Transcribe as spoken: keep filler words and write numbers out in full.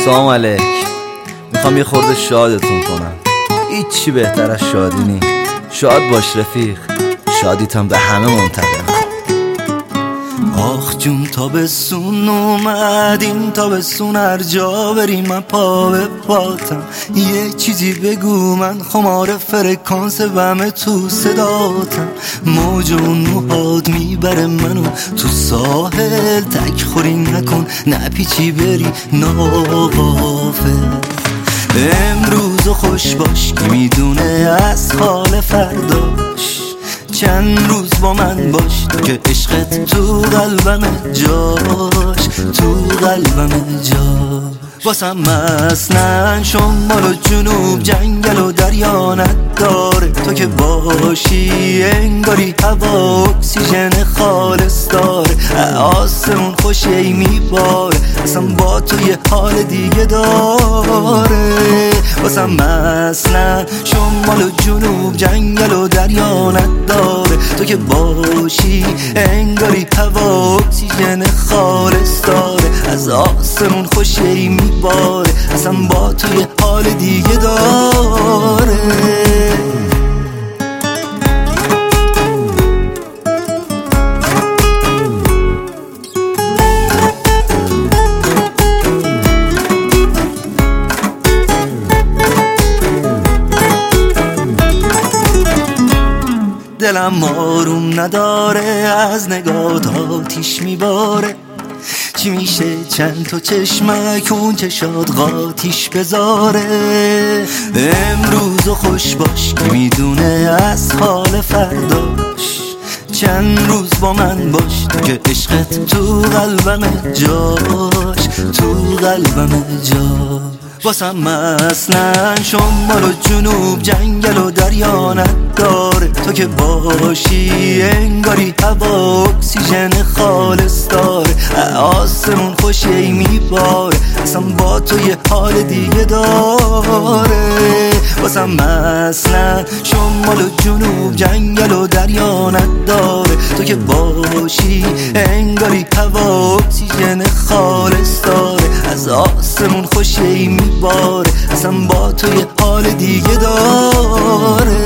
سلام علیک. میخوام یه خورده شادتون کنم. هیچی بهتر از شادی نی. شاد باش رفیق، شادیتم به همه منتقل. آخ جون تابستون اومد، این تابستون هر جا بریم من پا به پاتم. یه چیزی بگو من خمار فرکانس بمه تو صداتم. موج اون موهات میبره منو تو ساحل، تک خوری نکن نپیچی بری ناغافل. امروز خوش باش که میدونه از حال فرداش. چند روز با من باش که عشقت تو قلبم جاش، تو قلبم جاش. واسم مثلا شمال و جنوب، جنگل و دریا نداره. تو که باشی انگاری هوا اکسیژن خالص داره. آسمون خوشی میباره، اصلا با تو یه حال دیگه داره. واسم مثلا شمال و جنوب، جنگل و دریا نداره. تو که باشی انگاری هوا اکسیژن خالص داره. از آسمون خوشی میباره، اصلا با تو یه حال دیگه داره. دلم آروم نداره، از نگات آتیش میباره. چی میشه چند تا چشمک اون چشات قاتیش بذاره. امروز خوش باش که میدونه از حال فرداش. چند روز با من باش که عشقت تو قلبم جاش، تو قلبم جاش. واسم مثلا شمال و جنوب، جنگل و دریا نداره. تو که باشی انگاری هوا اکسیژن خالص داره. آسمون خوشی میباره، اصلا با تو یه حال دیگه داره. واسم مثلا شمال و جنوب، جنگل و دریا نداره. تو که باشی انگاری هوا اکسیژن خالص داره. از آسمون خوشی میباره، اصلا با تو یه حال دیگه داره.